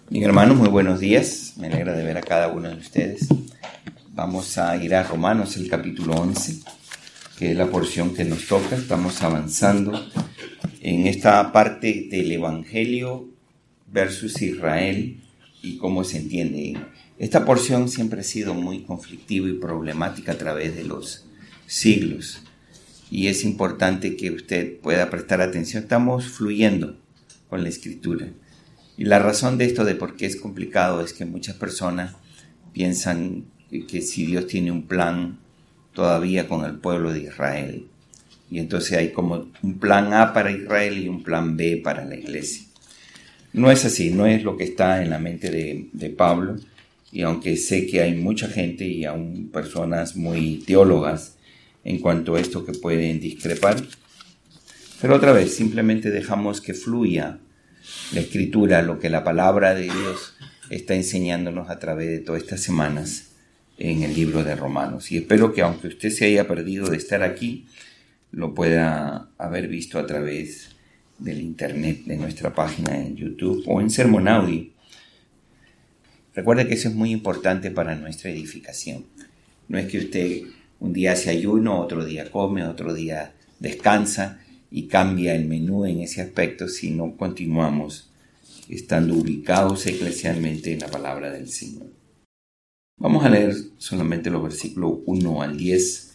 Bien, hermanos, muy buenos días. Me alegra de ver a cada uno de ustedes. Vamos a ir a Romanos, el capítulo 11, que es la porción que nos toca. Estamos avanzando en esta parte del Evangelio versus Israel y cómo se entiende. Esta porción siempre ha sido muy conflictiva y problemática a través de los siglos. Y es importante que usted pueda prestar atención. Estamos fluyendo con la Escritura. Y la razón de esto, de por qué es complicado, es que muchas personas piensan que si Dios tiene un plan todavía con el pueblo de Israel. Y entonces hay como un plan A para Israel y un plan B para la iglesia. No es así, no es lo que está en la mente de Pablo. Y aunque sé que hay mucha gente y aún personas muy teólogas en cuanto a esto que pueden discrepar, pero otra vez simplemente dejamos que fluya la Escritura, lo que la palabra de Dios está enseñándonos a través de todas estas semanas en el libro de Romanos. Y espero que aunque usted se haya perdido de estar aquí, lo pueda haber visto a través del internet, de nuestra página en YouTube o en Sermon Audio. Recuerde que eso es muy importante para nuestra edificación. No es que usted un día hace ayuno, otro día come, otro día descansa y cambia el menú en ese aspecto, si no continuamos estando ubicados eclesialmente en la palabra del Señor. Vamos a leer solamente los versículos 1 al 10.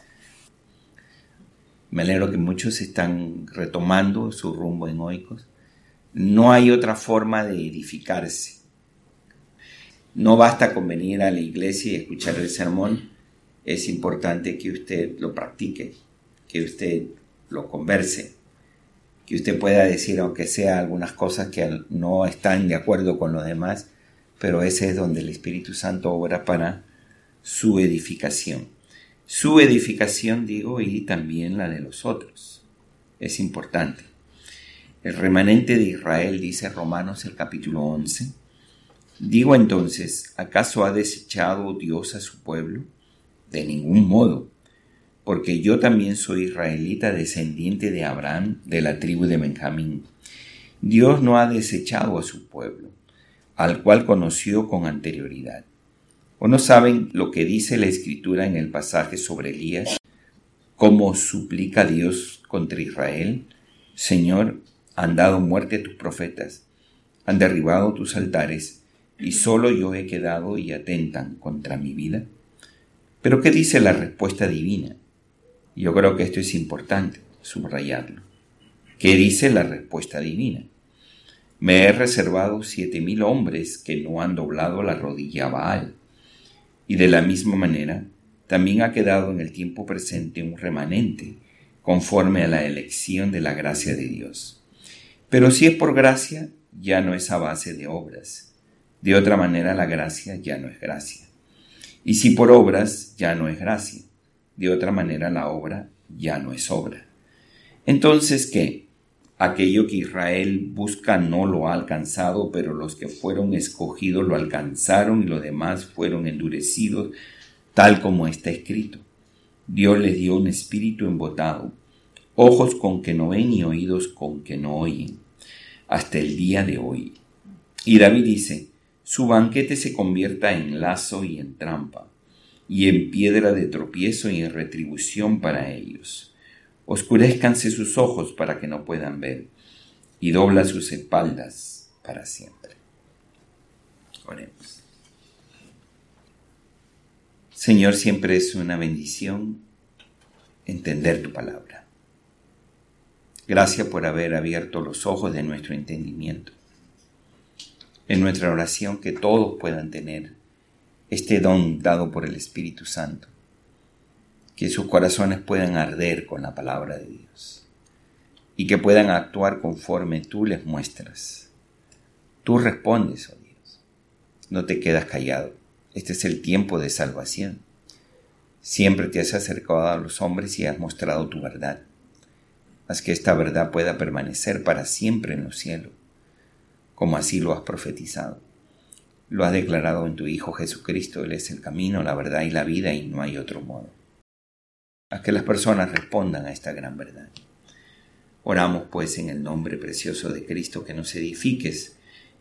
Me alegro que muchos están retomando su rumbo en Oikos. No hay otra forma de edificarse. No basta con venir a la iglesia y escuchar el sermón. Es importante que usted lo practique, que usted lo converse, que usted pueda decir, aunque sea algunas cosas que no están de acuerdo con los demás, pero ese es donde el Espíritu Santo obra para su edificación. Su edificación, digo, y también la de los otros. Es importante. El remanente de Israel, dice Romanos el capítulo 11. Digo entonces, ¿acaso ha desechado Dios a su pueblo? De ningún modo. Porque yo también soy israelita, descendiente de Abraham, de la tribu de Benjamín. Dios no ha desechado a su pueblo, al cual conoció con anterioridad. ¿O no saben lo que dice la Escritura en el pasaje sobre Elías? ¿Cómo suplica Dios contra Israel? Señor, han dado muerte a tus profetas, han derribado tus altares, y solo yo he quedado y atentan contra mi vida. ¿Pero qué dice la respuesta divina? Yo creo que esto es importante, subrayarlo. ¿Qué dice la respuesta divina? Me he reservado 7,000 hombres que no han doblado la rodilla a Baal. Y de la misma manera, también ha quedado en el tiempo presente un remanente, conforme a la elección de la gracia de Dios. Pero si es por gracia, ya no es a base de obras. De otra manera, la gracia ya no es gracia. Y si por obras, ya no es gracia. De otra manera, la obra ya no es obra. Entonces, ¿qué? Aquello que Israel busca no lo ha alcanzado, pero los que fueron escogidos lo alcanzaron y los demás fueron endurecidos, tal como está escrito. Dios les dio un espíritu embotado, ojos con que no ven y oídos con que no oyen, hasta el día de hoy. Y David dice, su banquete se convierta en lazo y en trampa, y en piedra de tropiezo y en retribución para ellos. Oscurézcanse sus ojos para que no puedan ver, y dobla sus espaldas para siempre. Oremos. Señor, siempre es una bendición entender tu palabra. Gracias por haber abierto los ojos de nuestro entendimiento. En nuestra oración que todos puedan tener este don dado por el Espíritu Santo, que sus corazones puedan arder con la palabra de Dios y que puedan actuar conforme tú les muestras. Tú respondes, oh Dios, no te quedas callado. Este es el tiempo de salvación. Siempre te has acercado a los hombres y has mostrado tu verdad. Haz que esta verdad pueda permanecer para siempre en los cielos, como así lo has profetizado. Lo has declarado en tu Hijo Jesucristo. Él es el camino, la verdad y la vida, y no hay otro modo. Haz que las personas respondan a esta gran verdad. Oramos pues en el nombre precioso de Cristo, que nos edifiques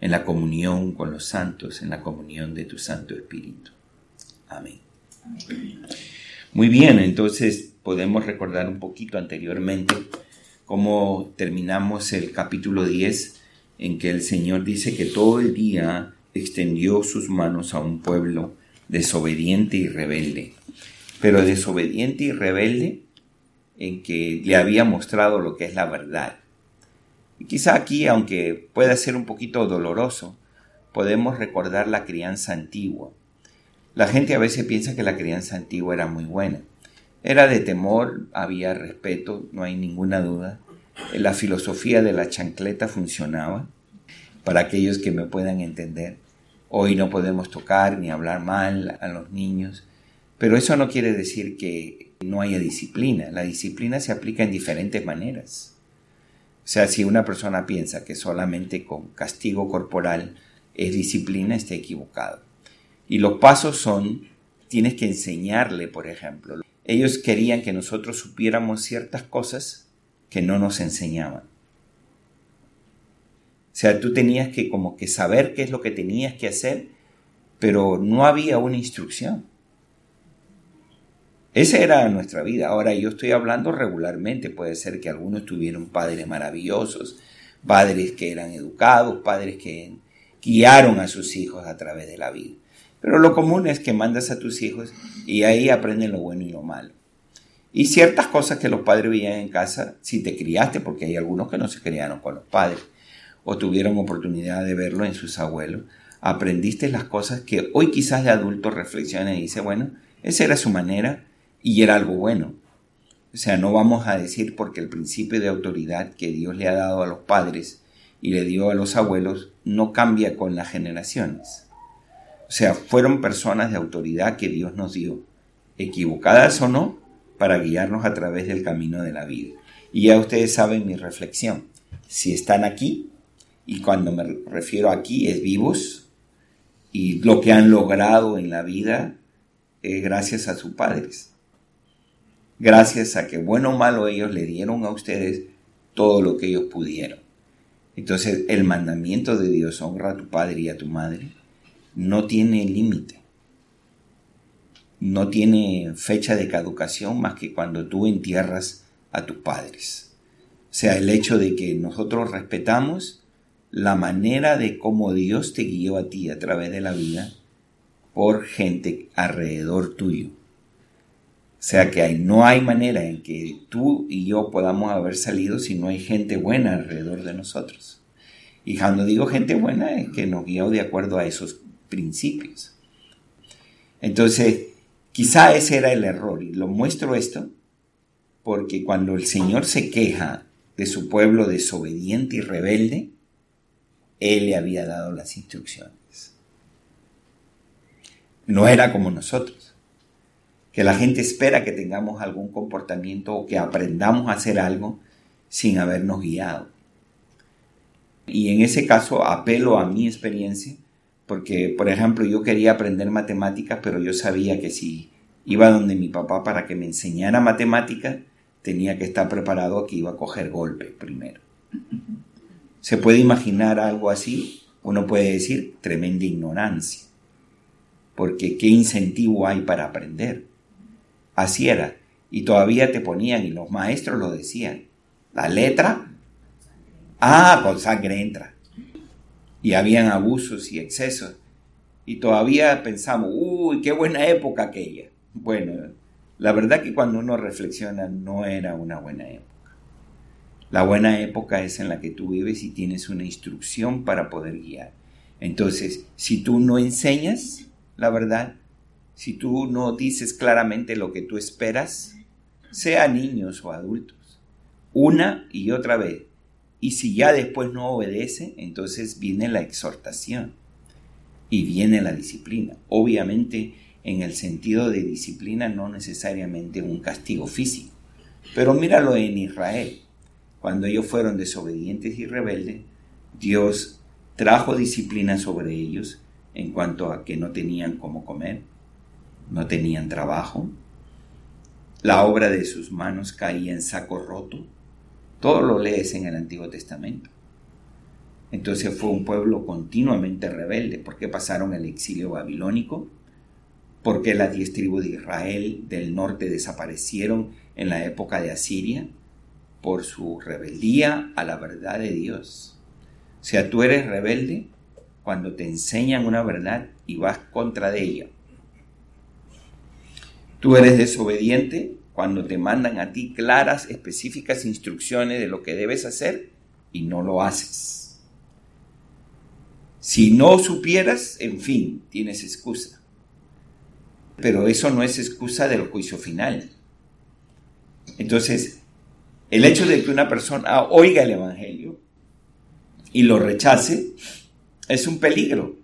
en la comunión con los santos, en la comunión de tu Santo Espíritu. Amén. Muy bien, entonces podemos recordar un poquito anteriormente cómo terminamos el capítulo 10, en que el Señor dice que todo el día extendió sus manos a un pueblo desobediente y rebelde, pero desobediente y rebelde en que le había mostrado lo que es la verdad. Y quizá aquí, aunque pueda ser un poquito doloroso, podemos recordar la crianza antigua. La gente a veces piensa que la crianza antigua era muy buena. Era de temor, había respeto, no hay ninguna duda. La filosofía de la chancleta funcionaba, para aquellos que me puedan entender. Hoy no podemos tocar ni hablar mal a los niños, pero eso no quiere decir que no haya disciplina. La disciplina se aplica en diferentes maneras. O sea, si una persona piensa que solamente con castigo corporal es disciplina, está equivocado. Y los pasos son, tienes que enseñarle, por ejemplo. Ellos querían que nosotros supiéramos ciertas cosas que no nos enseñaban. O sea, tú tenías que como que saber qué es lo que tenías que hacer, pero no había una instrucción. Esa era nuestra vida. Ahora yo estoy hablando regularmente. Puede ser que algunos tuvieron padres maravillosos, padres que eran educados, padres que guiaron a sus hijos a través de la vida. Pero lo común es que mandas a tus hijos y ahí aprenden lo bueno y lo malo. Y ciertas cosas que los padres veían en casa, si te criaste, porque hay algunos que no se criaron con los padres, o tuvieron oportunidad de verlo en sus abuelos, aprendiste las cosas que hoy quizás de adulto reflexiona y dice, bueno, esa era su manera y era algo bueno. O sea, no vamos a decir porque el principio de autoridad que Dios le ha dado a los padres y le dio a los abuelos no cambia con las generaciones. O sea, fueron personas de autoridad que Dios nos dio, equivocadas o no, para guiarnos a través del camino de la vida. Y ya ustedes saben mi reflexión. Si están aquí, y cuando me refiero aquí es vivos, y lo que han logrado en la vida es gracias a sus padres. Gracias a que, bueno o malo, ellos le dieron a ustedes todo lo que ellos pudieron. Entonces, el mandamiento de Dios, honra a tu padre y a tu madre, no tiene límite. No tiene fecha de caducación más que cuando tú entierras a tus padres. O sea, el hecho de que nosotros respetamos la manera de cómo Dios te guió a ti a través de la vida por gente alrededor tuyo. O sea que no hay manera en que tú y yo podamos haber salido si no hay gente buena alrededor de nosotros. Y cuando digo gente buena es que nos guió de acuerdo a esos principios. Entonces, quizá ese era el error. Y lo muestro esto porque cuando el Señor se queja de su pueblo desobediente y rebelde, Él le había dado las instrucciones. No era como nosotros, que la gente espera que tengamos algún comportamiento o que aprendamos a hacer algo sin habernos guiado. Y en ese caso apelo a mi experiencia, porque, por ejemplo, yo quería aprender matemáticas, pero yo sabía que si iba donde mi papá para que me enseñara matemáticas, tenía que estar preparado a que iba a coger golpes primero. ¿Se puede imaginar algo así? Uno puede decir tremenda ignorancia, porque ¿qué incentivo hay para aprender? Así era, y todavía te ponían, y los maestros lo decían, la letra, con sangre entra. Y habían abusos y excesos, y todavía pensamos, qué buena época aquella. Bueno, la verdad que cuando uno reflexiona no era una buena época. La buena época es en la que tú vives y tienes una instrucción para poder guiar. Entonces, si tú no enseñas la verdad, si tú no dices claramente lo que tú esperas, sea niños o adultos, una y otra vez, y si ya después no obedece, entonces viene la exhortación y viene la disciplina. Obviamente, en el sentido de disciplina, no necesariamente un castigo físico. Pero míralo en Israel. Cuando ellos fueron desobedientes y rebeldes, Dios trajo disciplina sobre ellos en cuanto a que no tenían cómo comer, no tenían trabajo, la obra de sus manos caía en saco roto. Todo lo lees en el Antiguo Testamento. Entonces fue un pueblo continuamente rebelde. ¿Por qué pasaron el exilio babilónico? ¿Por qué las 10 tribus de Israel del norte desaparecieron en la época de Asiria? Por su rebeldía a la verdad de Dios. O sea, tú eres rebelde cuando te enseñan una verdad y vas contra de ella. Tú eres desobediente cuando te mandan a ti claras, específicas instrucciones de lo que debes hacer y no lo haces. Si no supieras, en fin, tienes excusa. Pero eso no es excusa del juicio final. Entonces, el hecho de que una persona oiga el Evangelio y lo rechace es un peligro.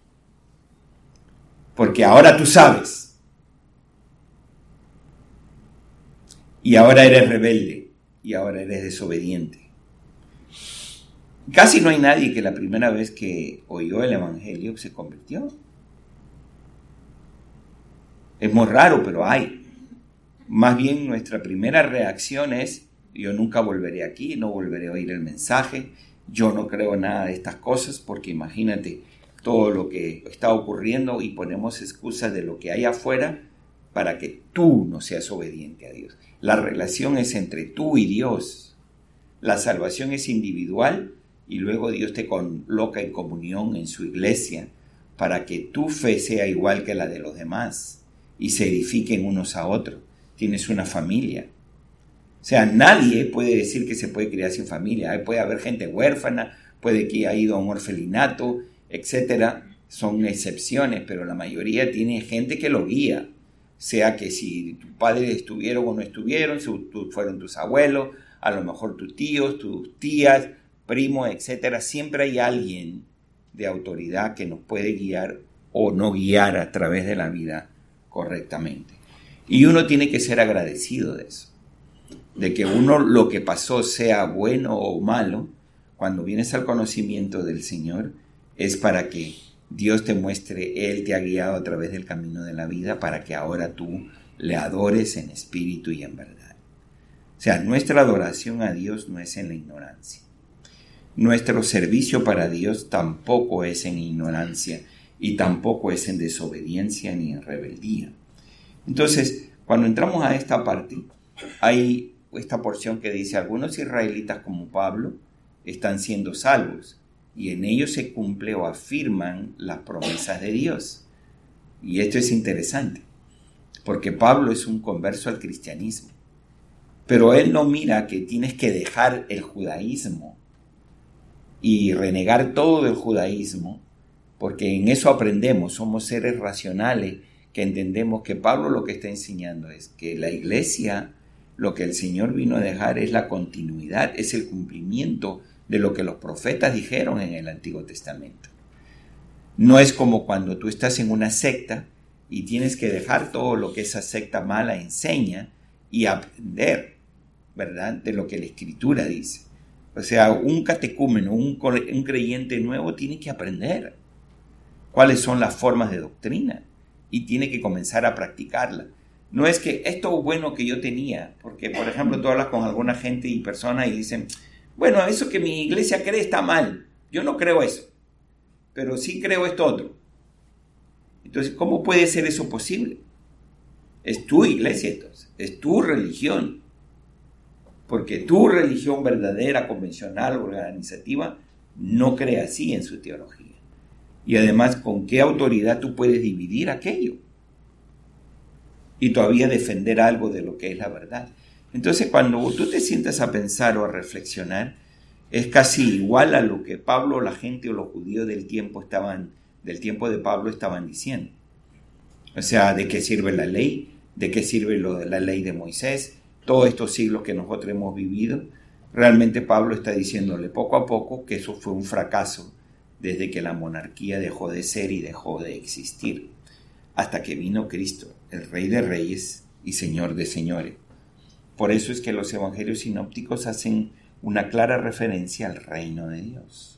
Porque ahora tú sabes. Y ahora eres rebelde. Y ahora eres desobediente. Casi no hay nadie que la primera vez que oyó el Evangelio se convirtió. Es muy raro, pero hay. Más bien nuestra primera reacción es: yo nunca volveré aquí, no volveré a oír el mensaje, yo no creo nada de estas cosas, porque imagínate todo lo que está ocurriendo y ponemos excusas de lo que hay afuera para que tú no seas obediente a Dios. La relación es entre tú y Dios. La salvación es individual y luego Dios te coloca en comunión en su iglesia para que tu fe sea igual que la de los demás y se edifiquen unos a otros. Tienes una familia. O sea, nadie puede decir que se puede criar sin familia. Puede haber gente huérfana, puede que haya ido a un orfelinato, etcétera. Son excepciones, pero la mayoría tiene gente que lo guía. Sea que si tus padres estuvieron o no estuvieron, si fueron tus abuelos, a lo mejor tus tíos, tus tías, primos, etcétera. Siempre hay alguien de autoridad que nos puede guiar o no guiar a través de la vida correctamente. Y uno tiene que ser agradecido de eso. De que uno lo que pasó sea bueno o malo, cuando vienes al conocimiento del Señor, es para que Dios te muestre, Él te ha guiado a través del camino de la vida para que ahora tú le adores en espíritu y en verdad. O sea, nuestra adoración a Dios no es en la ignorancia. Nuestro servicio para Dios tampoco es en ignorancia y tampoco es en desobediencia ni en rebeldía. Entonces, cuando entramos a esta parte, hay esta porción que dice: algunos israelitas como Pablo están siendo salvos y en ellos se cumple o afirman las promesas de Dios. Y esto es interesante, porque Pablo es un converso al cristianismo, pero él no mira que tienes que dejar el judaísmo y renegar todo del judaísmo, porque en eso aprendemos, somos seres racionales que entendemos que Pablo lo que está enseñando es que la iglesia, lo que el Señor vino a dejar es la continuidad, es el cumplimiento de lo que los profetas dijeron en el Antiguo Testamento. No es como cuando tú estás en una secta y tienes que dejar todo lo que esa secta mala enseña y aprender, ¿verdad?, de lo que la Escritura dice. O sea, un catecúmeno, un creyente nuevo tiene que aprender cuáles son las formas de doctrina y tiene que comenzar a practicarla. No es que esto bueno que yo tenía, porque por ejemplo tú hablas con alguna gente y personas y dicen: bueno, eso que mi iglesia cree está mal, yo no creo eso, pero sí creo esto otro. Entonces, ¿cómo puede ser eso posible? Es tu iglesia entonces, es tu religión, porque tu religión verdadera, convencional, organizativa, no cree así en su teología. Y además, ¿con qué autoridad tú puedes dividir aquello? Y todavía defender algo de lo que es la verdad. Entonces, cuando tú te sientas a pensar o a reflexionar, es casi igual a lo que Pablo, la gente o los judíos del tiempo de Pablo estaban diciendo. O sea, ¿de qué sirve la ley? ¿De qué sirve la ley de Moisés? Todos estos siglos que nosotros hemos vivido. Realmente Pablo está diciéndole poco a poco que eso fue un fracaso desde que la monarquía dejó de ser y dejó de existir, hasta que vino Cristo, el Rey de Reyes y Señor de Señores. Por eso es que los evangelios sinópticos hacen una clara referencia al reino de Dios.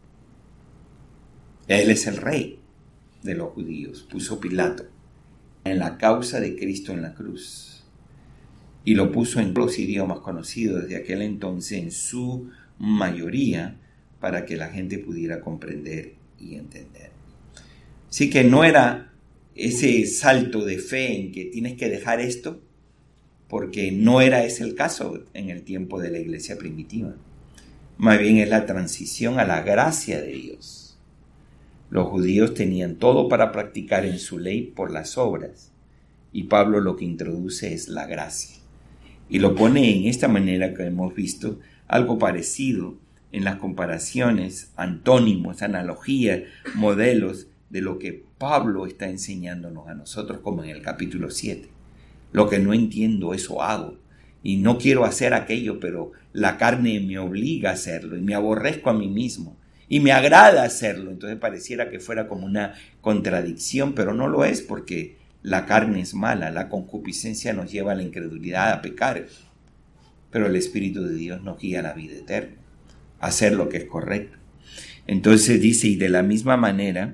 Él es el Rey de los judíos, puso Pilato en la causa de Cristo en la cruz, y lo puso en los idiomas conocidos desde aquel entonces, en su mayoría, para que la gente pudiera comprender y entender. Así que no era ese salto de fe en que tienes que dejar esto, porque no era ese el caso en el tiempo de la iglesia primitiva. Más bien es la transición a la gracia de Dios. Los judíos tenían todo para practicar en su ley por las obras, y Pablo lo que introduce es la gracia. Y lo pone en esta manera que hemos visto, algo parecido en las comparaciones, antónimos, analogías, modelos de lo que Pablo está enseñándonos a nosotros, como en el capítulo 7. Lo que no entiendo, eso hago. Y no quiero hacer aquello, pero la carne me obliga a hacerlo y me aborrezco a mí mismo. Y me agrada hacerlo. Entonces pareciera que fuera como una contradicción, pero no lo es, porque la carne es mala, la concupiscencia nos lleva a la incredulidad, a pecar. Pero el Espíritu de Dios nos guía a la vida eterna, a hacer lo que es correcto. Entonces dice, y de la misma manera,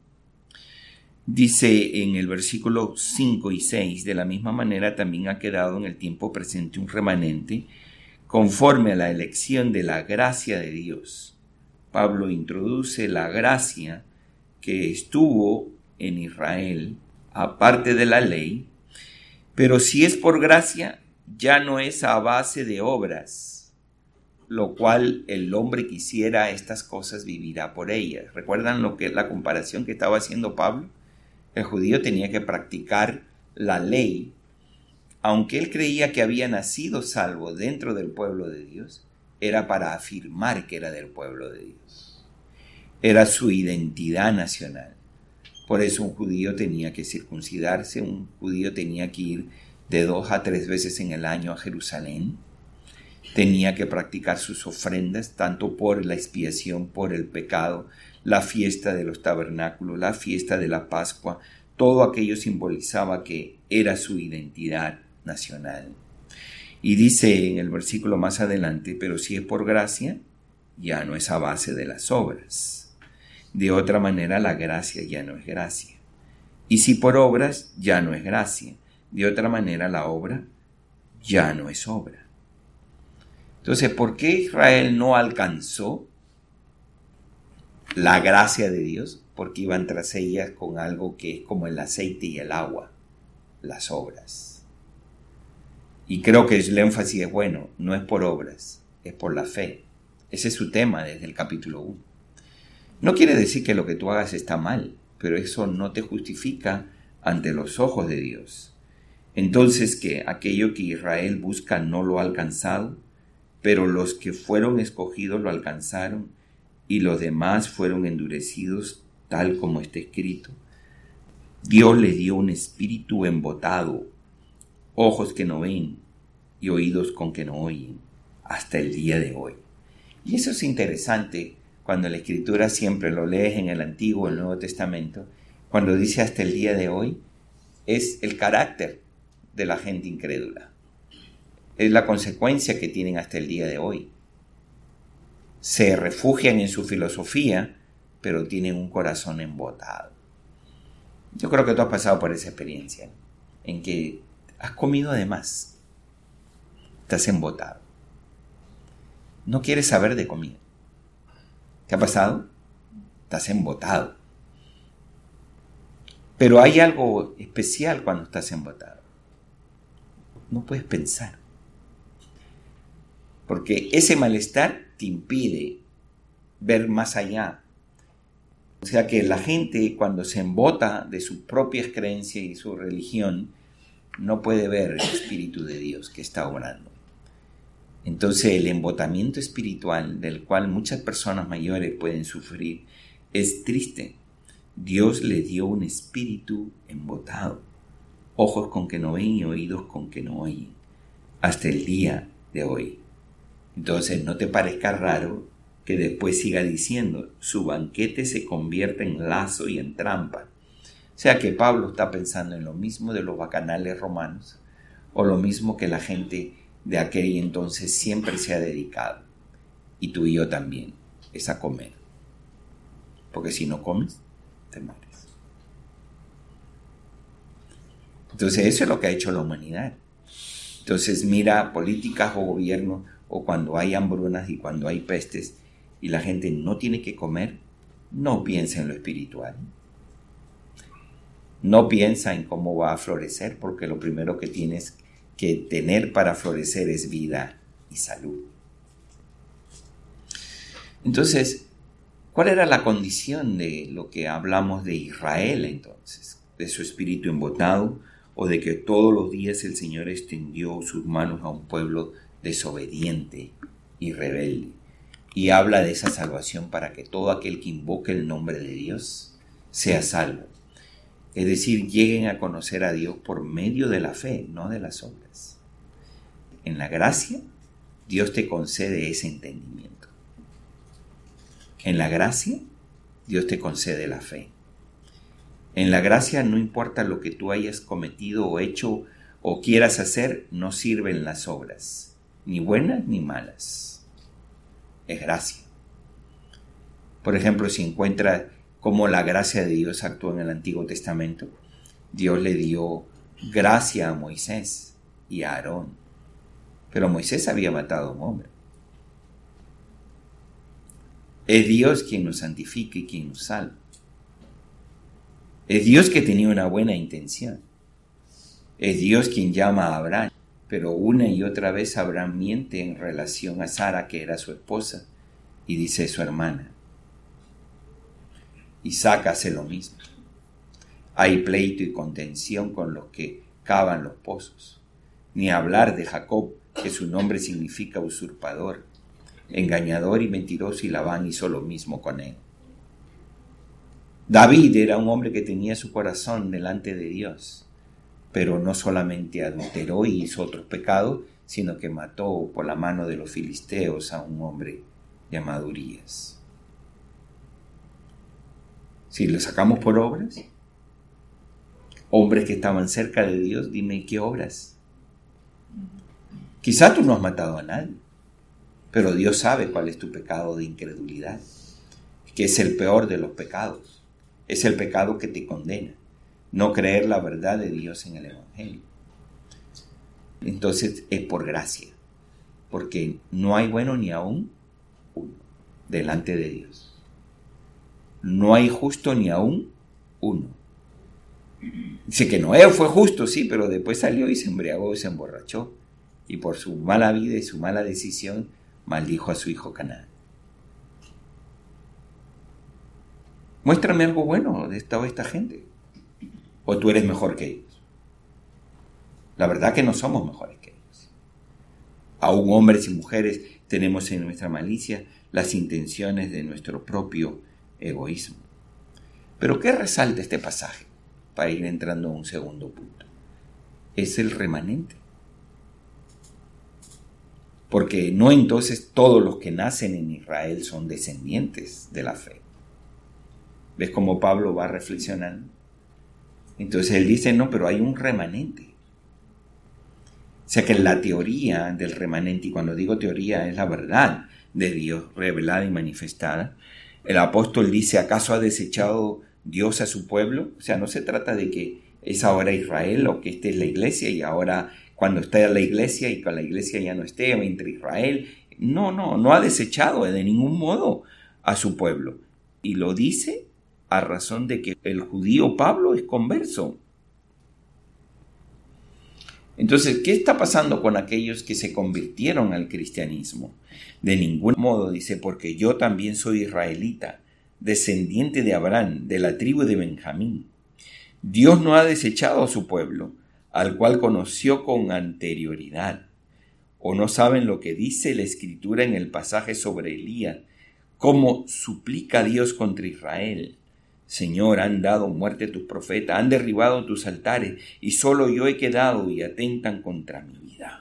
dice en el versículo 5 y 6, de la misma manera también ha quedado en el tiempo presente un remanente conforme a la elección de la gracia de Dios. Pablo introduce la gracia que estuvo en Israel, aparte de la ley, pero si es por gracia, ya no es a base de obras, lo cual el hombre quisiera estas cosas vivirá por ellas. ¿Recuerdan la comparación que estaba haciendo Pablo? El judío tenía que practicar la ley, aunque él creía que había nacido salvo dentro del pueblo de Dios, era para afirmar que era del pueblo de Dios. Era su identidad nacional. Por eso un judío tenía que circuncidarse, un judío tenía que ir de 2 a 3 veces en el año a Jerusalén, tenía que practicar sus ofrendas, tanto por la expiación, por el pecado, la fiesta de los tabernáculos, la fiesta de la Pascua, todo aquello simbolizaba que era su identidad nacional. Y dice en el versículo más adelante, pero si es por gracia, ya no es a base de las obras. De otra manera, la gracia ya no es gracia. Y si por obras, ya no es gracia. De otra manera, la obra ya no es obra. Entonces, ¿por qué Israel no alcanzó la gracia de Dios? Porque iban tras ellas con algo que es como el aceite y el agua, las obras. Y creo que el énfasis es bueno, no es por obras, es por la fe. Ese es su tema desde el capítulo 1. No quiere decir que lo que tú hagas está mal, pero eso no te justifica ante los ojos de Dios. Entonces, que aquello que Israel busca no lo ha alcanzado, pero los que fueron escogidos lo alcanzaron y los demás fueron endurecidos, tal como está escrito. Dios les dio un espíritu embotado, ojos que no ven y oídos con que no oyen, hasta el día de hoy. Y eso es interesante cuando la Escritura, siempre lo lees en el Antiguo o el Nuevo Testamento, cuando dice hasta el día de hoy, es el carácter de la gente incrédula. Es la consecuencia que tienen hasta el día de hoy. Se refugian en su filosofía, pero tienen un corazón embotado. Yo creo que tú has pasado por esa experiencia, en que has comido de más, estás embotado, no quieres saber de comida. ¿Qué ha pasado? Estás embotado. Pero hay algo especial cuando estás embotado. No puedes pensar. Porque ese malestar te impide ver más allá. O sea que la gente, cuando se embota de sus propias creencias y su religión, no puede ver el Espíritu de Dios que está obrando. Entonces el embotamiento espiritual del cual muchas personas mayores pueden sufrir es triste. Dios les dio un espíritu embotado, ojos con que no ven y oídos con que no oyen, hasta el día de hoy. Entonces no te parezca raro que después siga diciendo, su banquete se convierte en lazo y en trampa. O sea que Pablo está pensando en lo mismo de los bacanales romanos, o lo mismo que la gente de aquel entonces siempre se ha dedicado, y tú y yo también, es a comer. Porque si no comes, te mueres. Entonces eso es lo que ha hecho la humanidad. Entonces mira políticas o gobiernos, o cuando hay hambrunas y cuando hay pestes, y la gente no tiene que comer, no piensa en lo espiritual. No piensa en cómo va a florecer, porque lo primero que tienes que tener para florecer es vida y salud. Entonces, ¿cuál era la condición de lo que hablamos de Israel entonces? ¿De su espíritu embotado o de que todos los días el Señor extendió sus manos a un pueblo desobediente y rebelde? Y habla de esa salvación para que todo aquel que invoque el nombre de Dios sea salvo. Es decir, lleguen a conocer a Dios por medio de la fe, no de las obras. En la gracia, Dios te concede ese entendimiento. En la gracia, Dios te concede la fe. En la gracia, no importa lo que tú hayas cometido o hecho o quieras hacer, no sirven las obras, ni buenas ni malas. Es gracia. Por ejemplo, si encuentras cómo la gracia de Dios actuó en el Antiguo Testamento, Dios le dio gracia a Moisés y a Aarón. Pero Moisés había matado a un hombre. Es Dios quien nos santifica y quien nos salva. Es Dios que tenía una buena intención. Es Dios quien llama a Abraham. Pero una y otra vez Abraham miente en relación a Sara, que era su esposa, y dice su hermana. Isaac hace lo mismo. Hay pleito y contención con los que cavan los pozos. Ni hablar de Jacob, que su nombre significa usurpador, engañador y mentiroso, y Labán hizo lo mismo con él. David era un hombre que tenía su corazón delante de Dios, pero no solamente adulteró y hizo otros pecados, sino que mató por la mano de los filisteos a un hombre llamado Urías. Si lo sacamos por obras, hombres que estaban cerca de Dios, dime qué obras. Quizá tú no has matado a nadie, pero Dios sabe cuál es tu pecado de incredulidad, que es el peor de los pecados. Es el pecado que te condena, no creer la verdad de Dios en el Evangelio. Entonces es por gracia, porque no hay bueno ni aún uno delante de Dios. No hay justo ni aún uno. Dice que Noé fue justo, sí, pero después salió y se embriagó y se emborrachó, y por su mala vida y su mala decisión maldijo a su hijo Canaán. Muéstrame algo bueno de esta gente. ¿O tú eres mejor que ellos? La verdad que no somos mejores que ellos. Aún hombres y mujeres tenemos en nuestra malicia las intenciones de nuestro propio egoísmo. Pero ¿qué resalta este pasaje? Para ir entrando a un segundo punto. Es el remanente. Porque no entonces todos los que nacen en Israel son descendientes de la fe. ¿Ves cómo Pablo va reflexionando? Entonces él dice, no, pero hay un remanente. O sea que la teoría del remanente, y cuando digo teoría es la verdad de Dios revelada y manifestada, el apóstol dice, ¿acaso ha desechado Dios a su pueblo? O sea, no se trata de que es ahora Israel o que esta es la iglesia y ahora cuando está la iglesia y cuando la iglesia ya no esté entre Israel. No ha desechado de ningún modo a su pueblo. Y lo dice a razón de que el judío Pablo es converso. Entonces, ¿qué está pasando con aquellos que se convirtieron al cristianismo? De ningún modo, dice, porque yo también soy israelita, descendiente de Abraham, de la tribu de Benjamín. Dios no ha desechado a su pueblo, al cual conoció con anterioridad. ¿O no saben lo que dice la Escritura en el pasaje sobre Elías? Cómo suplica a Dios contra Israel. Señor, han dado muerte a tus profetas, han derribado tus altares, y solo yo he quedado y atentan contra mi vida.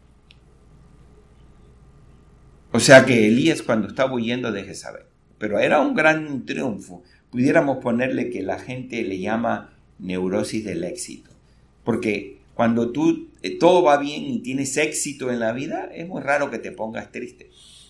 O sea que Elías cuando estaba huyendo de Jezabel, pero era un gran triunfo. Pudiéramos ponerle que la gente le llama neurosis del éxito, porque cuando tú todo va bien y tienes éxito en la vida, es muy raro que te pongas triste.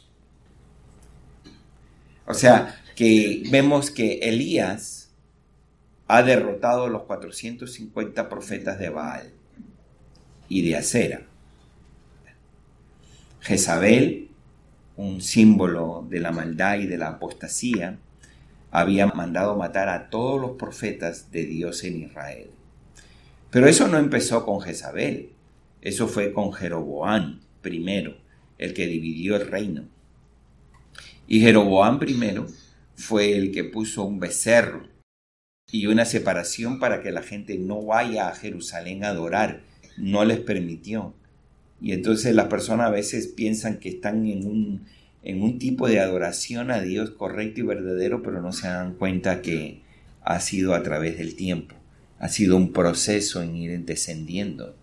O sea, que vemos que Elías ha derrotado a los 450 profetas de Baal y de Acera. Jezabel un símbolo de la maldad y de la apostasía, había mandado matar a todos los profetas de Dios en Israel. Pero eso no empezó con Jezabel, eso fue con Jeroboam primero, el que dividió el reino. Y Jeroboam primero fue el que puso un becerro y una separación para que la gente no vaya a Jerusalén a adorar, no les permitió. Y entonces las personas a veces piensan que están en un tipo de adoración a Dios correcto y verdadero, pero no se dan cuenta que ha sido a través del tiempo. Ha sido un proceso en ir descendiendo.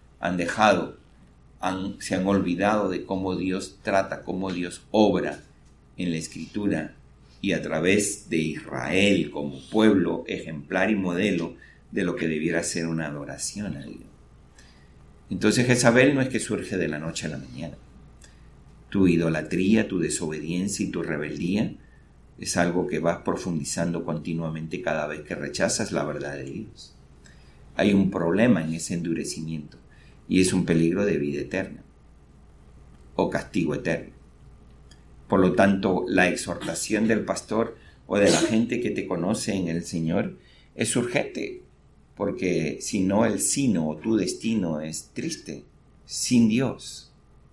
Se han olvidado de cómo Dios trata, cómo Dios obra en la Escritura y a través de Israel como pueblo ejemplar y modelo de lo que debiera ser una adoración a Dios. Entonces Jezabel no es que surge de la noche a la mañana. Tu idolatría, tu desobediencia y tu rebeldía es algo que vas profundizando continuamente cada vez que rechazas la verdad de Dios. Hay un problema en ese endurecimiento y es un peligro de vida eterna o castigo eterno. Por lo tanto, la exhortación del pastor o de la gente que te conoce en el Señor es urgente, porque si no, el sino o tu destino es triste, sin Dios.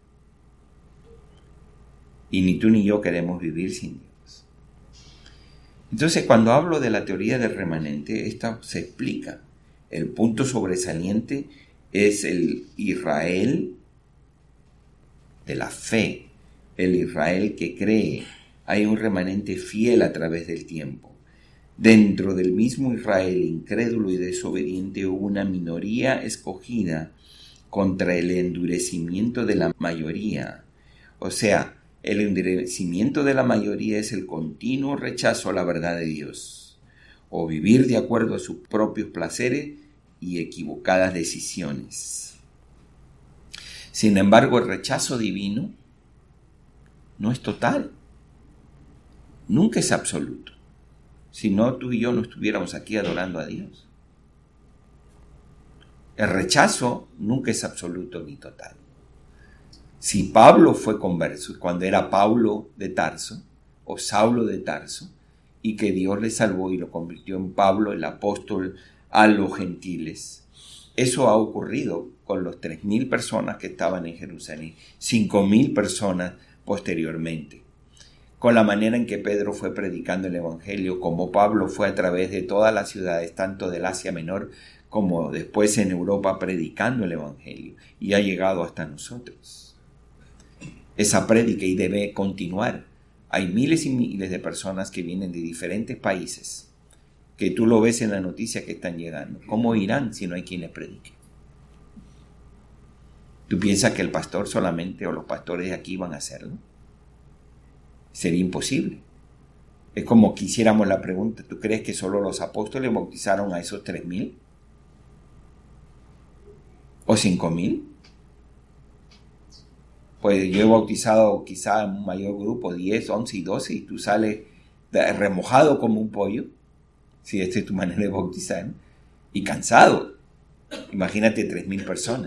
Y ni tú ni yo queremos vivir sin Dios. Entonces, cuando hablo de la teoría del remanente, esta se explica. El punto sobresaliente es el Israel de la fe, el Israel que cree. Hay un remanente fiel a través del tiempo. Dentro del mismo Israel incrédulo y desobediente hubo una minoría escogida contra el endurecimiento de la mayoría. O sea, el endurecimiento de la mayoría es el continuo rechazo a la verdad de Dios, o vivir de acuerdo a sus propios placeres y equivocadas decisiones. Sin embargo, el rechazo divino no es total, nunca es absoluto. Si no, tú y yo no estuviéramos aquí adorando a Dios. El rechazo nunca es absoluto ni total. Si Pablo fue converso, cuando era Pablo de Tarso, o Saulo de Tarso, y que Dios le salvó y lo convirtió en Pablo, el apóstol a los gentiles, eso ha ocurrido con los 3,000 personas que estaban en Jerusalén, 5,000 personas posteriormente. Con la manera en que Pedro fue predicando el Evangelio, como Pablo fue a través de todas las ciudades, tanto del Asia Menor como después en Europa, predicando el Evangelio, y ha llegado hasta nosotros. Esa prédica y debe continuar. Hay miles y miles de personas que vienen de diferentes países, que tú lo ves en la noticia que están llegando. ¿Cómo irán si no hay quien les predique? ¿Tú piensas que el pastor solamente o los pastores de aquí van a hacerlo? Sería imposible. Es como que hiciéramos la pregunta, ¿tú crees que solo los apóstoles bautizaron a esos 3,000? ¿O 5,000? Pues yo he bautizado quizá un mayor grupo, 10, 11 y 12, y tú sales remojado como un pollo, si esta es tu manera de bautizar, y cansado. Imagínate 3,000 personas.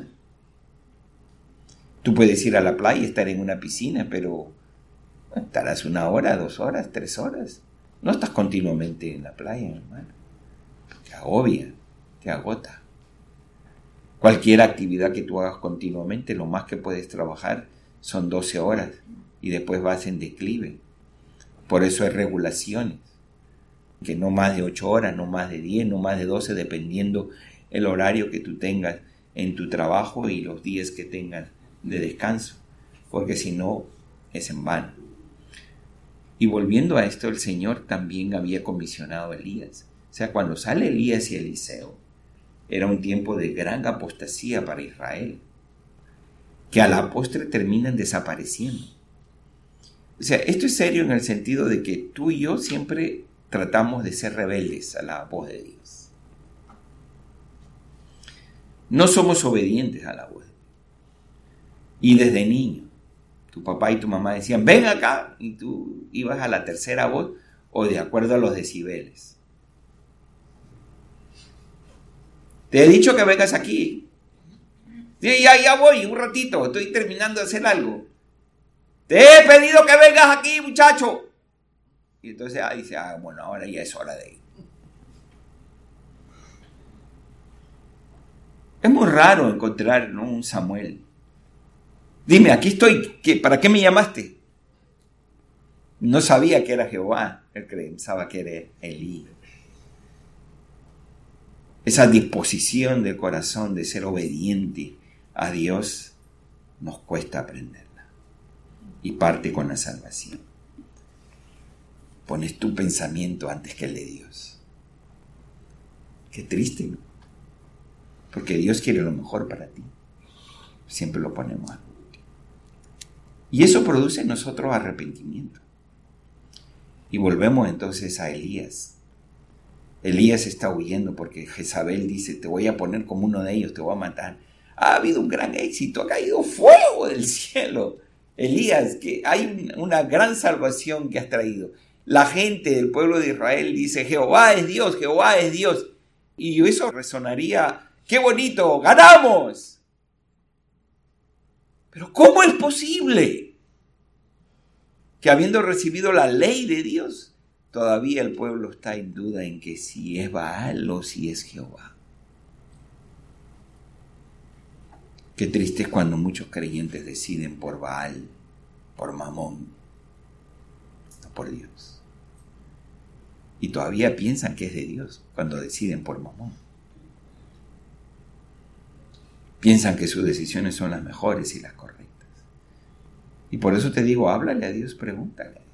Tú puedes ir a la playa y estar en una piscina, pero estarás 1 hora, 2 horas, 3 horas. No estás continuamente en la playa, hermano. Te agobia, te agota. Cualquier actividad que tú hagas continuamente, lo más que puedes trabajar son 12 horas y después vas en declive. Por eso hay regulaciones, que no más de 8 horas, no más de 10, no más de 12, dependiendo el horario que tú tengas en tu trabajo y los días que tengas de descanso, porque si no es en vano. Y volviendo a esto, el Señor también había comisionado a Elías. O sea, cuando sale Elías y Eliseo, era un tiempo de gran apostasía para Israel, que a la postre terminan desapareciendo. O sea, esto es serio en el sentido de que tú y yo siempre tratamos de ser rebeldes a la voz de Dios. No somos obedientes a la voz de Dios. Y desde niño, tu papá y tu mamá decían, ven acá, y tú ibas a la tercera voz o de acuerdo a los decibeles. Te he dicho que vengas aquí. Ya voy, un ratito, estoy terminando de hacer algo. te he pedido que vengas aquí, muchacho. Y entonces dice, bueno, ahora ya es hora de ir. Es muy raro encontrar, ¿no?, un Samuel. Dime, aquí estoy, ¿para qué me llamaste? No sabía que era Jehová, él pensaba que era Elí. Esa disposición del corazón de ser obediente a Dios nos cuesta aprenderla. Y parte con la salvación. Pones tu pensamiento antes que el de Dios. Qué triste, ¿no? Porque Dios quiere lo mejor para ti. Siempre lo ponemos a último. Y eso produce en nosotros arrepentimiento. Y volvemos entonces a Elías. Elías está huyendo porque Jezabel dice, te voy a poner como uno de ellos, te voy a matar. Ha habido un gran éxito, ha caído fuego del cielo. Elías, que hay una gran salvación que has traído. La gente del pueblo de Israel dice, Jehová es Dios, Jehová es Dios. Y eso resonaría, ¡qué bonito! ¡Ganamos! Pero ¿cómo es posible que habiendo recibido la ley de Dios, todavía el pueblo está en duda en que si es Baal o si es Jehová? Qué triste es cuando muchos creyentes deciden por Baal, por Mamón, no por Dios. Y todavía piensan que es de Dios cuando deciden por Mamón. Piensan que sus decisiones son las mejores y las correctas. Y por eso te digo, háblale a Dios, pregúntale a Dios.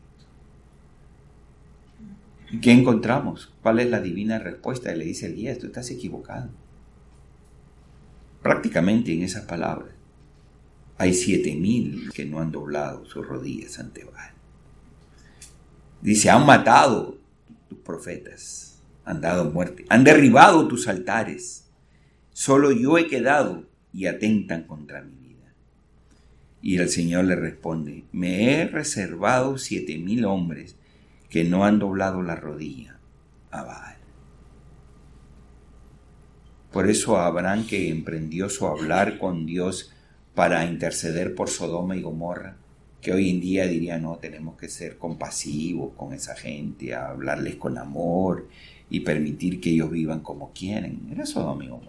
¿Y qué encontramos? ¿Cuál es la divina respuesta? Y le dice Elías, tú estás equivocado. Prácticamente en esas palabras hay 7,000 que no han doblado sus rodillas ante Baal. Dice, han matado tus profetas, han dado muerte, han derribado tus altares. Solo yo he quedado y atentan contra mi vida. Y el Señor le responde, me he reservado 7,000 hombres que no han doblado la rodilla a Baal. Por eso Abraham, que emprendió su hablar con Dios para interceder por Sodoma y Gomorra, que hoy en día diría, no, tenemos que ser compasivos con esa gente, hablarles con amor y permitir que ellos vivan como quieren. Era Sodoma y Gomorra.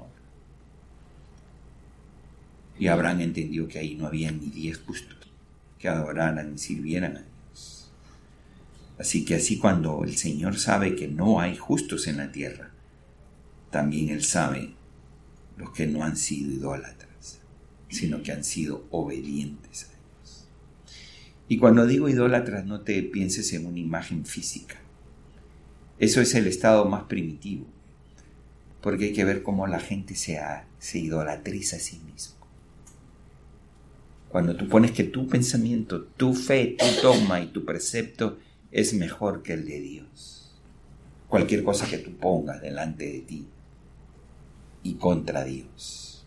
Y Abraham entendió que ahí no había ni 10 justos que adoraran y sirvieran a Dios. Así que así cuando el Señor sabe que no hay justos en la tierra, también Él sabe los que no han sido idólatras, sino que han sido obedientes a Dios. Y cuando digo idólatras, no te pienses en una imagen física. Eso es el estado más primitivo, porque hay que ver cómo la gente se idolatriza a sí mismo. Cuando tú pones que tu pensamiento, tu fe, tu dogma y tu precepto es mejor que el de Dios. Cualquier cosa que tú pongas delante de ti y contra Dios.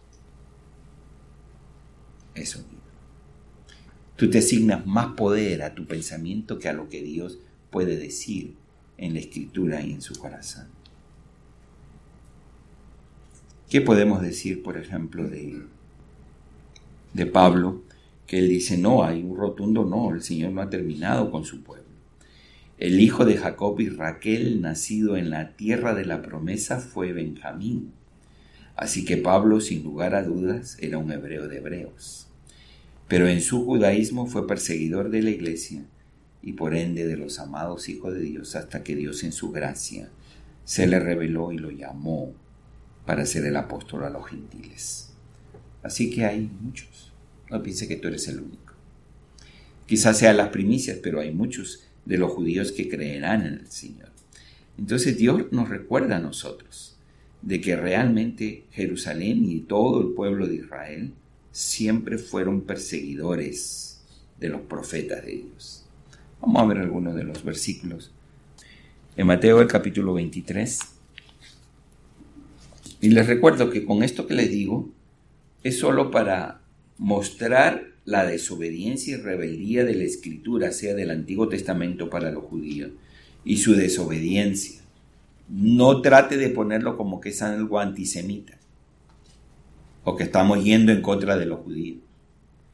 Eso mismo. Tú te asignas más poder a tu pensamiento que a lo que Dios puede decir en la Escritura y en su corazón. ¿Qué podemos decir, por ejemplo, de Pablo? Que él dice, no, hay un rotundo no, el Señor no ha terminado con su pueblo. El hijo de Jacob y Raquel, nacido en la tierra de la promesa, fue Benjamín. Así que Pablo, sin lugar a dudas, era un hebreo de hebreos. Pero en su judaísmo fue perseguidor de la iglesia y por ende de los amados hijos de Dios, hasta que Dios en su gracia se le reveló y lo llamó para ser el apóstol a los gentiles. Así que hay muchos. No piense que tú eres el único. Quizás sean las primicias, pero hay muchos de los judíos que creerán en el Señor. Entonces Dios nos recuerda a nosotros de que realmente Jerusalén y todo el pueblo de Israel siempre fueron perseguidores de los profetas de Dios. Vamos a ver algunos de los versículos. En Mateo el capítulo 23. Y les recuerdo que con esto que les digo es solo para mostrar la desobediencia y rebeldía de la Escritura, sea del Antiguo Testamento para los judíos, y su desobediencia. No trate de ponerlo como que es algo antisemita, o que estamos yendo en contra de los judíos.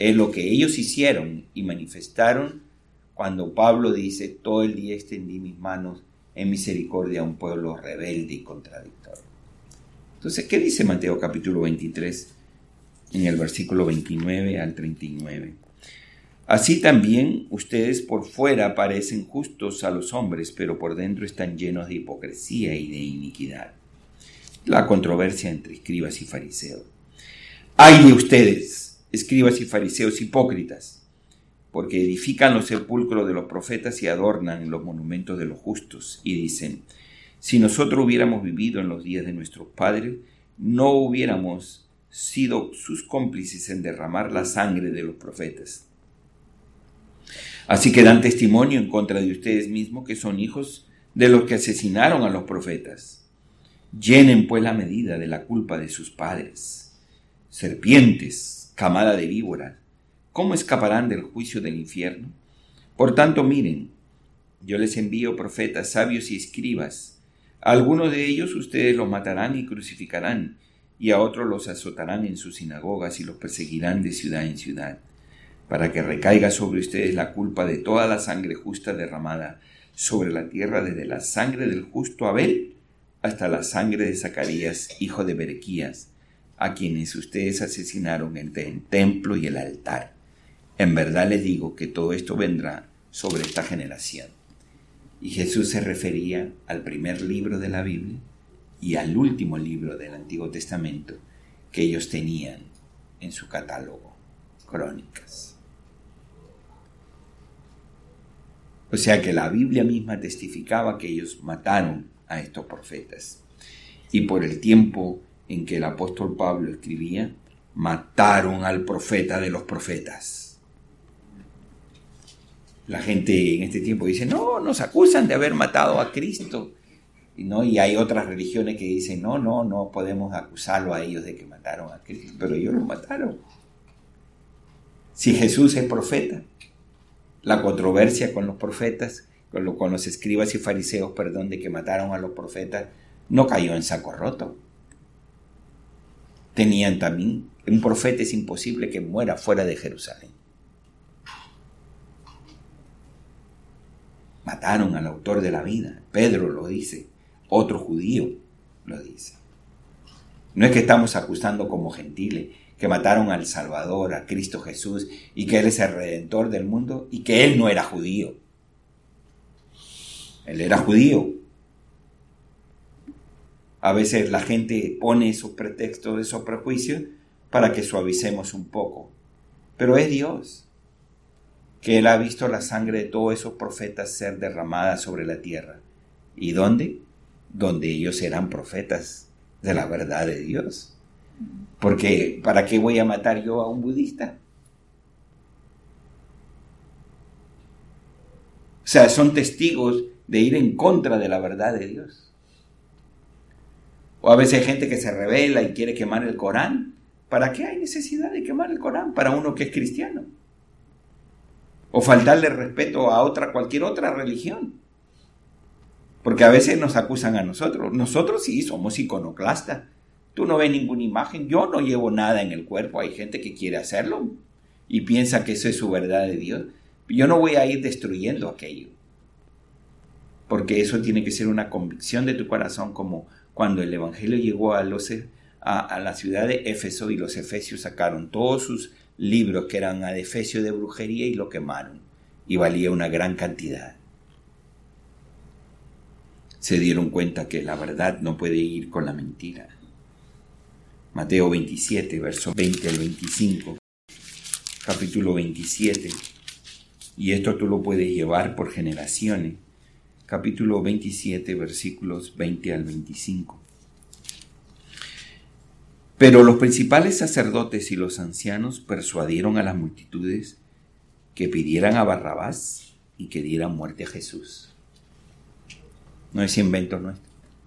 Es lo que ellos hicieron y manifestaron cuando Pablo dice: todo el día extendí mis manos en misericordia a un pueblo rebelde y contradictorio. Entonces, ¿qué dice Mateo capítulo 23 en el versículo 29 al 39? Así también ustedes por fuera parecen justos a los hombres, pero por dentro están llenos de hipocresía y de iniquidad. La controversia entre escribas y fariseos. ¡Ay de ustedes, escribas y fariseos hipócritas! Porque edifican los sepulcros de los profetas y adornan los monumentos de los justos. Y dicen: si nosotros hubiéramos vivido en los días de nuestros padres, no hubiéramos sido sus cómplices en derramar la sangre de los profetas. Así que dan testimonio en contra de ustedes mismos que son hijos de los que asesinaron a los profetas. Llenen pues la medida de la culpa de sus padres. Serpientes, camada de víboras, ¿cómo escaparán del juicio del infierno? Por tanto, miren, yo les envío profetas, sabios y escribas. A algunos de ellos ustedes los matarán y crucificarán, y a otros los azotarán en sus sinagogas y los perseguirán de ciudad en ciudad, para que recaiga sobre ustedes la culpa de toda la sangre justa derramada sobre la tierra, desde la sangre del justo Abel hasta la sangre de Zacarías, hijo de Berequías, a quienes ustedes asesinaron entre el templo y el altar. En verdad les digo que todo esto vendrá sobre esta generación. Y Jesús se refería al primer libro de la Biblia y al último libro del Antiguo Testamento que ellos tenían en su catálogo, Crónicas. O sea que la Biblia misma testificaba que ellos mataron a estos profetas. Y por el tiempo en que el apóstol Pablo escribía, mataron al profeta de los profetas. La gente en este tiempo dice: no, nos acusan de haber matado a Cristo. Y hay otras religiones que dicen: no podemos acusarlo a ellos de que mataron a Cristo, pero ellos lo mataron. Si Jesús es profeta, la controversia con los profetas, con los escribas y fariseos, de que mataron a los profetas, no cayó en saco roto. Tenían también, un profeta es imposible que muera fuera de Jerusalén. Mataron al autor de la vida. Pedro lo dice, otro judío lo dice. No es que estamos acusando como gentiles, que mataron al Salvador, a Cristo Jesús, y que Él es el Redentor del mundo, y que Él no era judío. Él era judío. A veces la gente pone esos pretextos, esos prejuicios, para que suavicemos un poco. Pero es Dios, que Él ha visto la sangre de todos esos profetas ser derramada sobre la tierra. ¿Y dónde? Donde ellos eran profetas de la verdad de Dios. Porque, ¿para qué voy a matar yo a un budista? O sea, son testigos de ir en contra de la verdad de Dios. O a veces hay gente que se rebela y quiere quemar el Corán. ¿Para qué hay necesidad de quemar el Corán para uno que es cristiano? O faltarle respeto a cualquier otra religión. Porque a veces nos acusan a nosotros. Nosotros sí somos iconoclastas. Tú no ves ninguna imagen. Yo no llevo nada en el cuerpo. Hay gente que quiere hacerlo y piensa que eso es su verdad de Dios. Yo no voy a ir destruyendo aquello. Porque eso tiene que ser una convicción de tu corazón, como cuando el Evangelio llegó a la ciudad de Éfeso y los efesios sacaron todos sus libros que eran adefesio de brujería y lo quemaron. Y valía una gran cantidad. Se dieron cuenta que la verdad no puede ir con la mentira. Mateo 27, versos 20 al 25, capítulo 27, y esto tú lo puedes llevar por generaciones, capítulo 27, versículos 20 al 25. Pero los principales sacerdotes y los ancianos persuadieron a las multitudes que pidieran a Barrabás y que dieran muerte a Jesús. No es invento nuestro.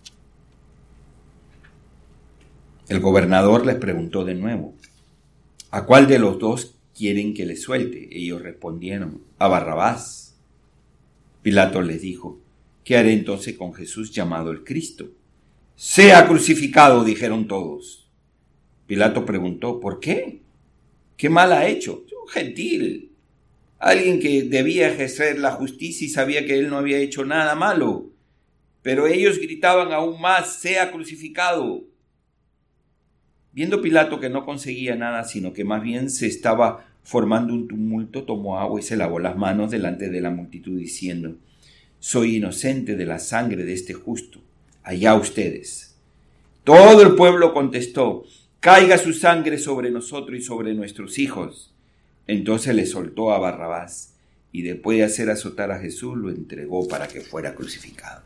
El gobernador les preguntó de nuevo: ¿a cuál de los dos quieren que les suelte? Ellos respondieron: a Barrabás. Pilato les dijo: ¿qué haré entonces con Jesús llamado el Cristo? ¡Sea crucificado!, dijeron todos. Pilato preguntó: ¿por qué? ¿Qué mal ha hecho? Un gentil. Alguien que debía ejercer la justicia y sabía que él no había hecho nada malo. Pero ellos gritaban aún más: sea crucificado. Viendo Pilato que no conseguía nada, sino que más bien se estaba formando un tumulto, tomó agua y se lavó las manos delante de la multitud, diciendo: soy inocente de la sangre de este justo. Allá ustedes. Todo el pueblo contestó: caiga su sangre sobre nosotros y sobre nuestros hijos. Entonces le soltó a Barrabás, y después de hacer azotar a Jesús, lo entregó para que fuera crucificado.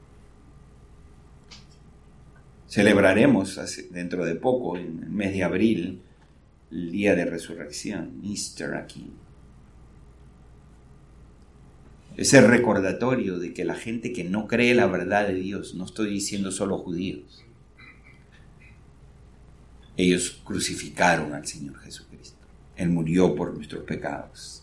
Celebraremos dentro de poco, en el mes de abril, el día de resurrección, Easter aquí. Ese recordatorio de que la gente que no cree la verdad de Dios, no estoy diciendo solo judíos, ellos crucificaron al Señor Jesucristo. Él murió por nuestros pecados.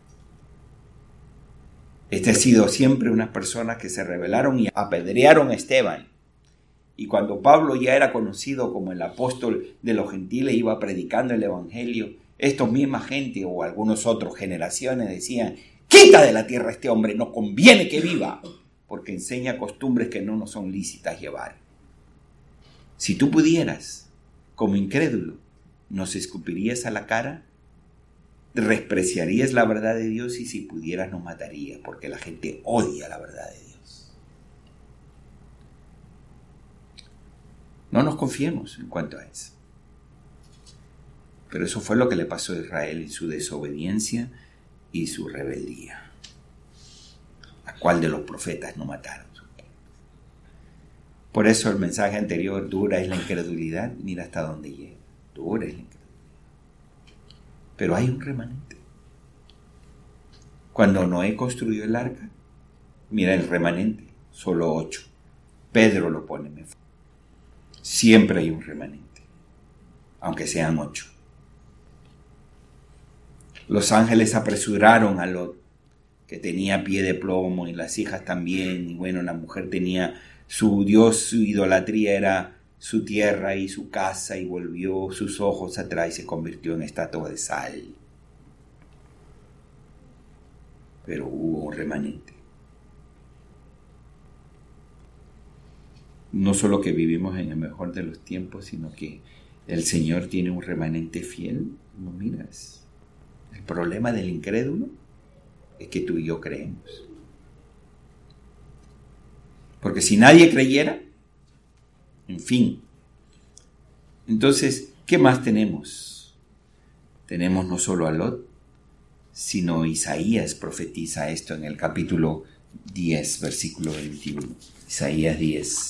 Ha sido siempre unas personas que se rebelaron y apedrearon a Esteban. Y cuando Pablo ya era conocido como el apóstol de los gentiles, iba predicando el evangelio, estos misma gente o algunos otros generaciones decían: quita de la tierra a este hombre, no conviene que viva, porque enseña costumbres que no nos son lícitas llevar. Si tú pudieras, como incrédulo, ¿nos escupirías a la cara? ¿Despreciarías la verdad de Dios? Y si pudieras, nos matarías, porque la gente odia la verdad de Dios. No nos confiemos en cuanto a eso. Pero eso fue lo que le pasó a Israel en su desobediencia y su rebeldía. ¿A cuál de los profetas no mataron? Por eso el mensaje anterior: dura es la incredulidad, mira hasta dónde llega. Dura es la incredulidad. Pero hay un remanente. Cuando Noé construyó el arca, mira el remanente, solo 8. Pedro lo pone mejor. Siempre hay un remanente, aunque sean 8. Los ángeles apresuraron a Lot, que tenía pie de plomo, y las hijas también, y bueno, la mujer tenía su Dios, su idolatría era su tierra y su casa, y volvió sus ojos atrás y se convirtió en estatua de sal. Pero hubo un remanente. No solo que vivimos en el mejor de los tiempos, sino que el Señor tiene un remanente fiel. No miras. El problema del incrédulo es que tú y yo creemos. Porque si nadie creyera, en fin. Entonces, ¿qué más tenemos? Tenemos no solo a Lot, sino Isaías profetiza esto en el capítulo 10, versículo 21. Isaías 10.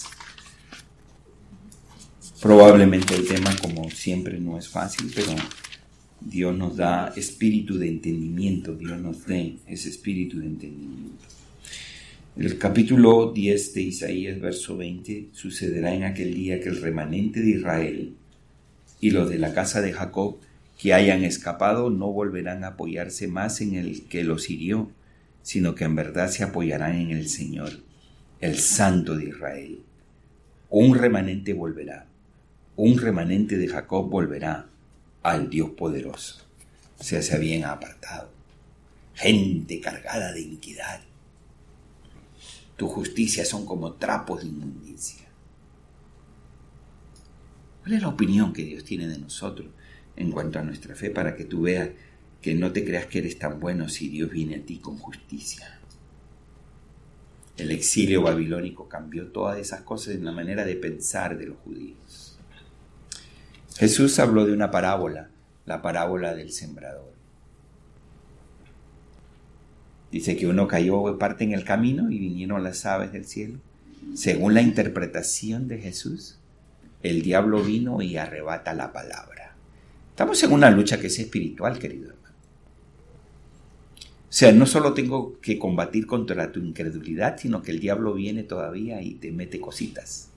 Probablemente el tema, como siempre, no es fácil, pero Dios nos da espíritu de entendimiento. Dios nos dé ese espíritu de entendimiento. El capítulo 10 de Isaías, verso 20, sucederá en aquel día que el remanente de Israel y los de la casa de Jacob que hayan escapado no volverán a apoyarse más en el que los hirió, sino que en verdad se apoyarán en el Señor, el Santo de Israel. Un remanente volverá. Un remanente de Jacob volverá al Dios poderoso. O sea, se habían apartado. Gente cargada de iniquidad. Tu justicia son como trapos de inmundicia. ¿Cuál es la opinión que Dios tiene de nosotros en cuanto a nuestra fe, para que tú veas que no te creas que eres tan bueno si Dios viene a ti con justicia? El exilio babilónico cambió todas esas cosas en la manera de pensar de los judíos. Jesús habló de una parábola, la parábola del sembrador. Dice que uno cayó parte en el camino y vinieron las aves del cielo. Según la interpretación de Jesús, el diablo vino y arrebata la palabra. Estamos en una lucha que es espiritual, querido hermano. O sea, no solo tengo que combatir contra tu incredulidad, sino que el diablo viene todavía y te mete cositas.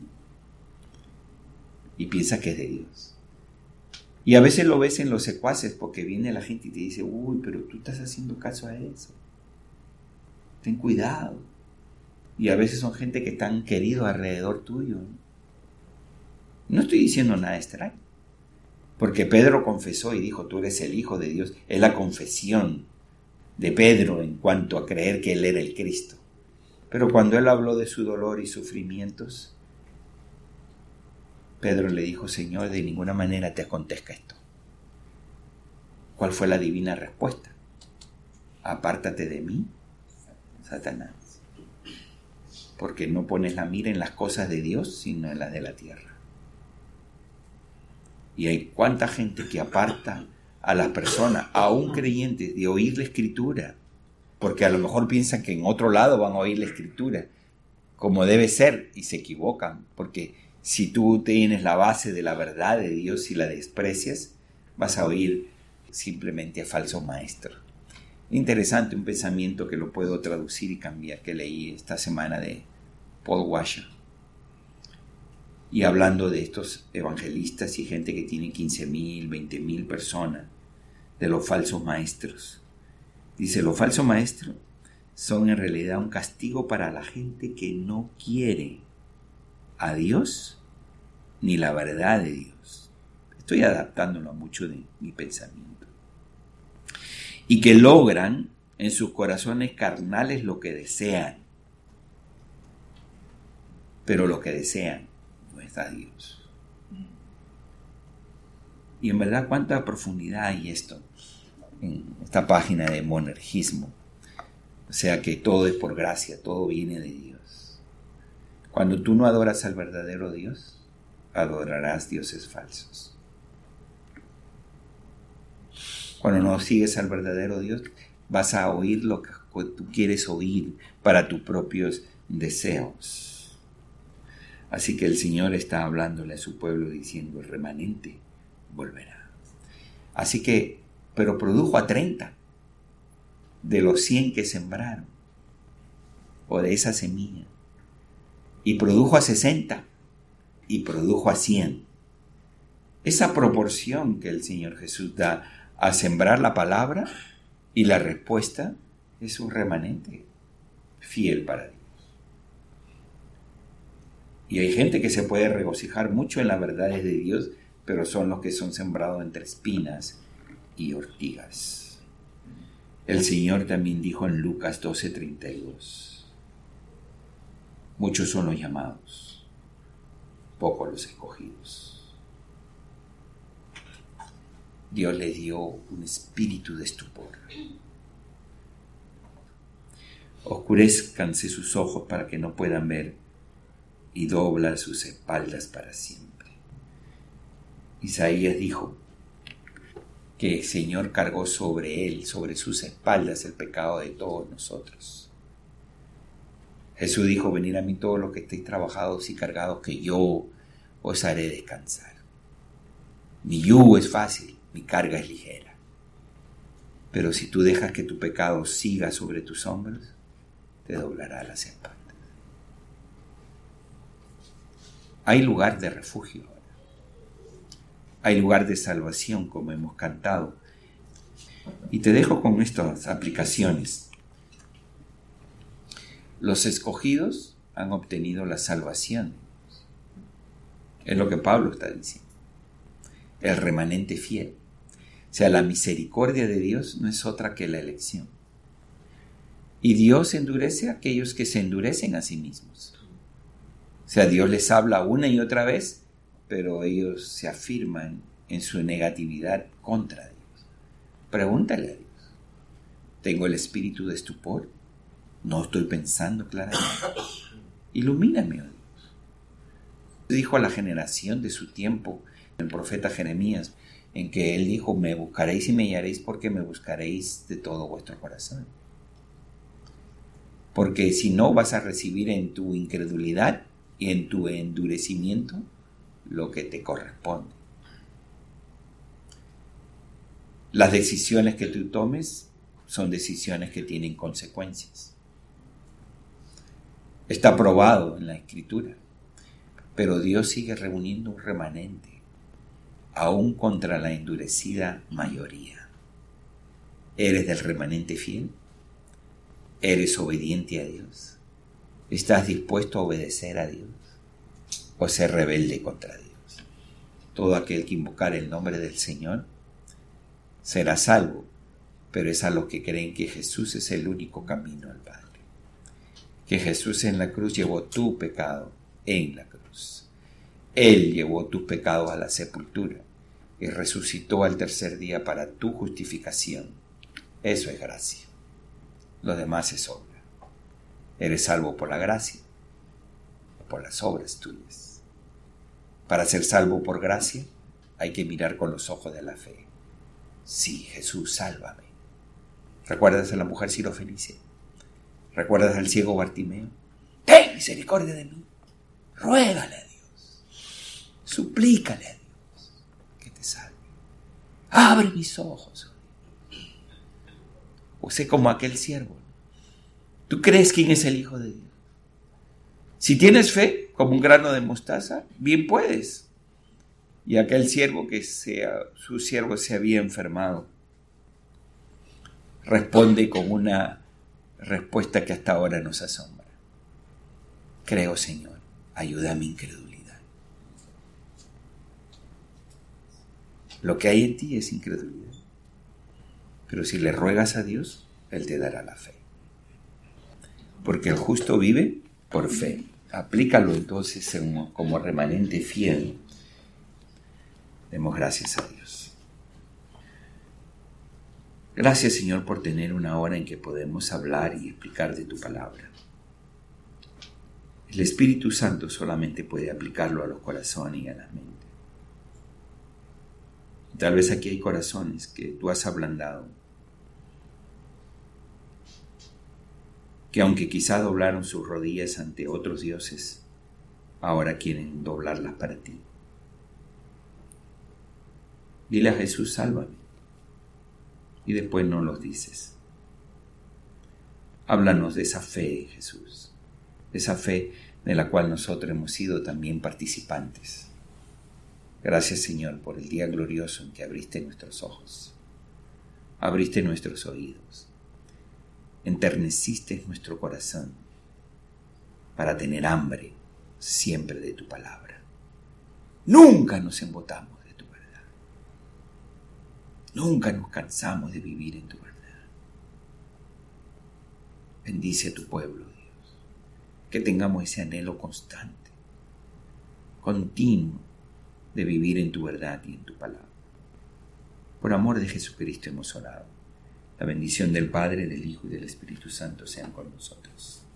Y piensa que es de Dios. Y a veces lo ves en los secuaces, porque viene la gente y te dice: uy, pero tú estás haciendo caso a eso. Ten cuidado. Y a veces son gente que están queridos alrededor tuyo. No estoy diciendo nada extraño. Porque Pedro confesó y dijo, tú eres el Hijo de Dios. Es la confesión de Pedro en cuanto a creer que él era el Cristo. Pero cuando él habló de su dolor y sufrimientos, Pedro le dijo, Señor, de ninguna manera te acontezca esto. ¿Cuál fue la divina respuesta? Apártate de mí, Satanás, porque no pones la mira en las cosas de Dios, sino en las de la tierra. Y hay cuánta gente que aparta a las personas, aún creyentes, de oír la Escritura, porque a lo mejor piensan que en otro lado van a oír la Escritura, como debe ser, y se equivocan, porque si tú tienes la base de la verdad de Dios y la desprecias, vas a oír simplemente a falsos maestros. Interesante, un pensamiento que lo puedo traducir y cambiar, que leí esta semana de Paul Washer. Y hablando de estos evangelistas y gente que tiene 15,000, 20,000 personas, de los falsos maestros. Dice, los falsos maestros son en realidad un castigo para la gente que no quiere a Dios ni la verdad de Dios. Estoy adaptándolo a mucho de mi pensamiento. Y que logran en sus corazones carnales lo que desean. Pero lo que desean no es a Dios. Y en verdad, cuánta profundidad hay esto en esta página de monergismo. O sea que todo es por gracia, todo viene de Dios. Cuando tú no adoras al verdadero Dios, adorarás dioses falsos. Cuando no sigues al verdadero Dios, vas a oír lo que tú quieres oír para tus propios deseos. Así que el Señor está hablándole a su pueblo diciendo, el remanente volverá. Así que, pero produjo a 30 de los 100 que sembraron, o de esa semilla, y produjo a 60, y produjo a 100. Esa proporción que el Señor Jesús da a sembrar la palabra y la respuesta es un remanente fiel para Dios. Y hay gente que se puede regocijar mucho en las verdades de Dios, pero son los que son sembrados entre espinas y ortigas. El Señor también dijo en Lucas 12:32, muchos son los llamados, pocos los escogidos. Dios le dio un espíritu de estupor. Oscurezcanse sus ojos para que no puedan ver y doblan sus espaldas para siempre. Isaías dijo que el Señor cargó sobre él, sobre sus espaldas, el pecado de todos nosotros. Jesús dijo, venid a mí todos los que estéis trabajados y cargados, que yo os haré descansar. Mi yugo es fácil, mi carga es ligera. Pero si tú dejas que tu pecado siga sobre tus hombros, te doblará las espaldas. Hay lugar de refugio ahora. Hay lugar de salvación, como hemos cantado. Y te dejo con estas aplicaciones. Los escogidos han obtenido la salvación. Es lo que Pablo está diciendo. El remanente fiel. O sea, la misericordia de Dios no es otra que la elección. Y Dios endurece a aquellos que se endurecen a sí mismos. O sea, Dios les habla una y otra vez, pero ellos se afirman en su negatividad contra Dios. Pregúntale a Dios. ¿Tengo el espíritu de estupor? ¿No estoy pensando claramente? Ilumíname, oh Dios. Dijo a la generación de su tiempo, el profeta Jeremías, en que él dijo, me buscaréis y me hallaréis porque me buscaréis de todo vuestro corazón. Porque si no, vas a recibir en tu incredulidad y en tu endurecimiento lo que te corresponde. Las decisiones que tú tomes son decisiones que tienen consecuencias. Está probado en la Escritura, pero Dios sigue reuniendo un remanente, aún contra la endurecida mayoría. ¿Eres del remanente fiel? ¿Eres obediente a Dios? ¿Estás dispuesto a obedecer a Dios? ¿O ser rebelde contra Dios? Todo aquel que invocar el nombre del Señor será salvo, pero es a los que creen que Jesús es el único camino al Padre. Que Jesús en la cruz llevó tu pecado en la cruz. Él llevó tus pecados a la sepultura y resucitó al tercer día para tu justificación. Eso es gracia. Lo demás es obra. Eres salvo por la gracia o por las obras tuyas. Para ser salvo por gracia hay que mirar con los ojos de la fe. Sí, Jesús, sálvame. ¿Recuerdas a la mujer sirofenicia? ¿Recuerdas al ciego Bartimeo? Ten misericordia de mí. Ruégale a Dios. Suplícale a Dios que te salve. Abre mis ojos. O sé como aquel siervo. ¿Tú crees quién es el Hijo de Dios? Si tienes fe, como un grano de mostaza, bien puedes. Y aquel siervo su siervo se había enfermado, responde con una respuesta que hasta ahora nos asombra. Creo, Señor, ayuda a mi incredulidad. Lo que hay en ti es incredulidad. Pero si le ruegas a Dios, Él te dará la fe. Porque el justo vive por fe. Aplícalo entonces como remanente fiel. Demos gracias a Dios. Gracias, Señor, por tener una hora en que podemos hablar y explicar de tu palabra. El Espíritu Santo solamente puede aplicarlo a los corazones y a las mentes. Tal vez aquí hay corazones que tú has ablandado, que aunque quizá doblaron sus rodillas ante otros dioses, ahora quieren doblarlas para ti. Dile a Jesús, sálvame. Y después no los dices. Háblanos de esa fe, Jesús. De esa fe de la cual nosotros hemos sido también participantes. Gracias, Señor, por el día glorioso en que abriste nuestros ojos. Abriste nuestros oídos. Enterneciste nuestro corazón para tener hambre siempre de tu palabra. Nunca nos embotamos. Nunca nos cansamos de vivir en tu verdad. Bendice a tu pueblo, Dios. Que tengamos ese anhelo constante, continuo, de vivir en tu verdad y en tu palabra. Por amor de Jesucristo hemos orado. La bendición del Padre, del Hijo y del Espíritu Santo sean con nosotros.